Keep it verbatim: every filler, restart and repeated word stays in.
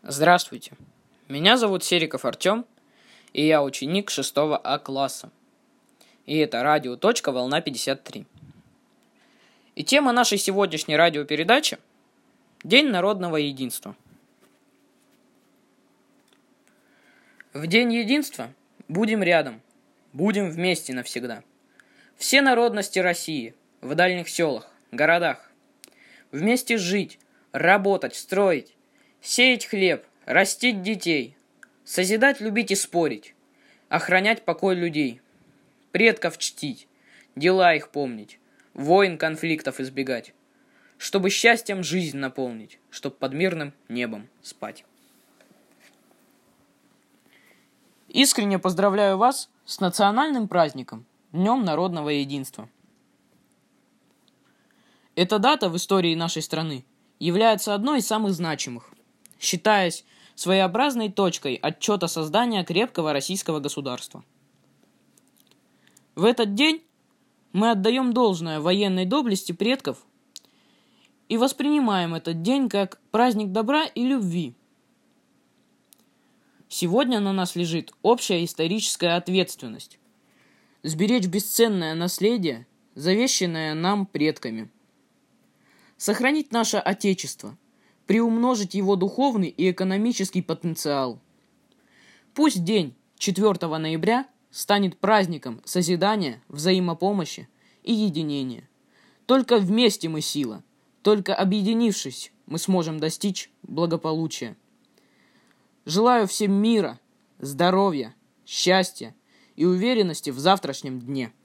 Здравствуйте, меня зовут Сериков Артем, и я ученик шестого А класса. И это радио «Точка», волна пятьдесят три. И тема нашей сегодняшней радиопередачи – День народного единства. В День единства будем рядом, будем вместе навсегда. Все народности России, в дальних селах, городах. Вместе жить, работать, строить, сеять хлеб, растить детей, созидать, любить и спорить, охранять покой людей, предков чтить, дела их помнить, войн, конфликтов избегать, чтобы счастьем жизнь наполнить, чтоб под мирным небом спать. Искренне поздравляю вас с национальным праздником, Днем народного единства. Эта дата в истории нашей страны является одной из самых значимых, считаясь своеобразной точкой отчета создания крепкого российского государства. В этот день мы отдаем должное военной доблести предков и воспринимаем этот день как праздник добра и любви. Сегодня на нас лежит общая историческая ответственность сберечь бесценное наследие, завещанное нам предками, сохранить наше Отечество, приумножить его духовный и экономический потенциал. Пусть день четвёртого ноября станет праздником созидания, взаимопомощи и единения. Только вместе мы сила, только объединившись мы сможем достичь благополучия. Желаю всем мира, здоровья, счастья и уверенности в завтрашнем дне.